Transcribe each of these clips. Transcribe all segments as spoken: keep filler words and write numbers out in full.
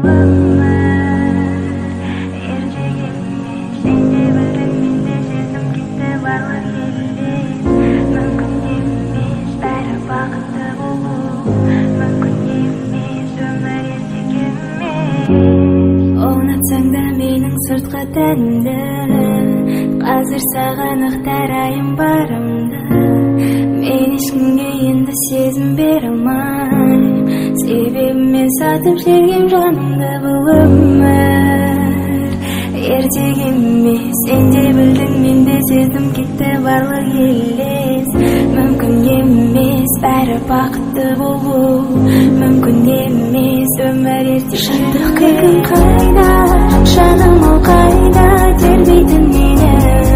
Сыртқа тәнімді қазір саған ақтарайын барымды мен ешкімге енді сезім бере алмаймын себебі мен сатып жіберген жанымды бұл өмір ертек емес сен де білдің мен де сездім кетті барлық елес мүмкін емес бәрі бақытты болу мүмкін емес өмір ертек шындық күлкің қайда жаным ол қайда тербейтін мені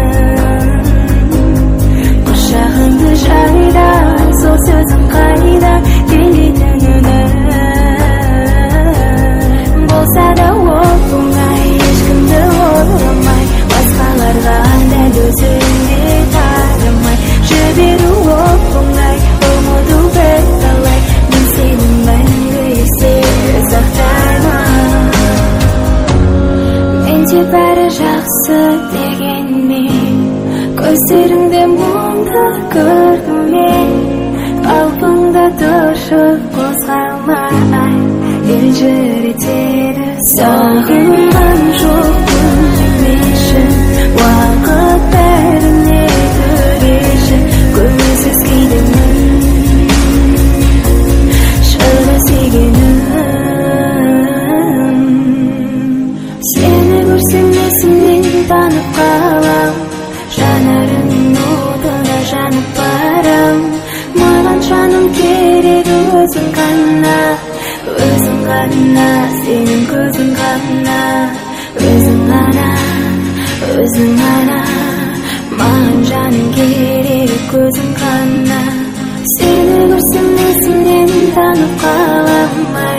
құшағыңды жайда сол сөзің қайда келетін үнің болса да ол оңай ешкімді ойламай басқаларға дәл өзіңде тарамай жіберу ол оңай ұмыту бірталай мен сені мәңгі есте сақтаймын менде бәрі жақсы дегенмен көздеріңде мұңды көрдім мен қалпыңда тұршы қозғалмай елжіретеді сағынған жоқпын демеші уақыт бәріне төреші көңілсіз кейдемін шыда сүйгенім сені көрсем есімнен танып қалам жанарың отына жанып барам маған жаным керек өзің ғана өзің ғана сенің көзің ғана өзің ғана өзің ғана маған жаным керек көзің ғана сені көрсем есімнен танып қалам